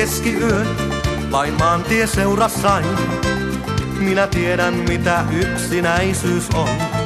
keskiyön, vain maantie seurassain. Minä tiedän mitä yksinäisyys on.